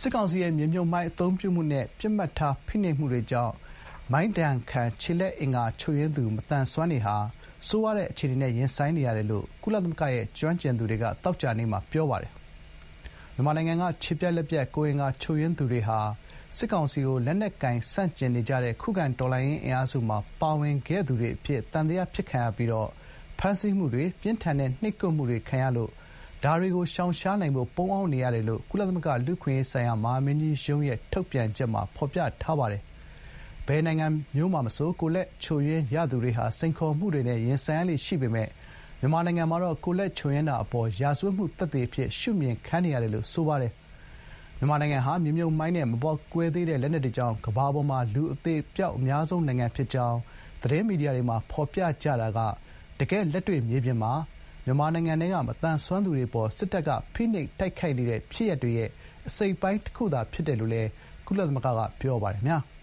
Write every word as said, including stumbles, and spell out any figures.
စစ်ကောင်စီရဲ့မြေမြုပ်မိုင်းအသုံးပြုမှုနဲ့ပစ်မှတ်ထားဖိနှိပ်မှုတွေကြောင့်မိုင်းဒဏ်ခံခြေလက်အင်္ဂါချို့ယွင်းသူမသန်စွမ်းတွေဟာဆိုးရွားတဲ့အခြေအနေနဲ့ရင်ဆိုင်နေရတယ်လို့ကုလသမဂ္ဂရဲ့ကျွမ်းကျင်သူတွေကသောကြာနေ့မှာပြောပါတယ်။မြန်မာနိုင်ငံကခြေပြက်လက်ပြက်ကိုယ်အင်္ဂါချို့ယွင်းသူတွေဟာစစ်ကောင်စီကိုလက်နက်ကိုင်ဆန့်ကျင်နေကြတဲ့ခုခံတော်လှန်ရေးအင်အားစုမှာပါဝင်ခဲ့သူတွေအဖြစ်သံသယဖြစ်ခံရပြီးဖမ်းဆီးမှုတွေပြင်းထန်တဲ့နှိပ်ကွပ်မှုတွေခံရလို့ဒါတွေကိုရှောင်ရှားနိုင်ဖို့ပုန်းအောင်းနေရတယ်လို့ကုလသမဂ္ဂလူ့အခွင့်အရေးဆိုင်ရာမဟာမင်းကြီးရုံးရဲ့ထုတ်ပြန်ချက်မှာဖော်ပြထားပါတယ်။ဘယ်နိုင်ငံမျိုးမှာမဆိုကိုယ်လက်ချို့ယွင်းရသူတွေဟာစိန်ခေါ်မှုတွေနဲ့ရင်ဆိုင်ရလေ့ရှိပေမဲ့မြန်မာနိုင်ငံမှာတော့ကိုယ်လက်ချို့ယွင်းတာအပေါ်ရာဇဝတ်မှုသက်သေအဖြစ်ရှုမြင်ခံနေရတယ်လို့ဆိုပါတယ်။မြန်မာနိုင်ငံဟာမြေမြုပ်မိုင်းနဲ့မပေါက်ကွဲသေးတဲ့လက်နက်တွေကြောင့်ကမ္ဘာပေါ်မှာလူအသေအပျောက်အများဆုံးနိုင်ငံဖြစ်ကြောင်းသတင်းမီဒီယာတွေမှာဖော်ပြကြတာကတကယ်လက်တွေ့မြေပြင်မှာမြန်မာနိုင်ငံထဲကမသန်စွမ်းသူတွေပေါ်စစ်တပ်ကဖိနှိပ်တိုက်ခိုက်နေတဲ့ဖြစ်ရပ်တွေရဲ့အစိတ်အပိုင်းတစ်ခုသာဖြစ်တယ်လို့လည်းကုလသမဂ္ဂကပြောပါတယ်။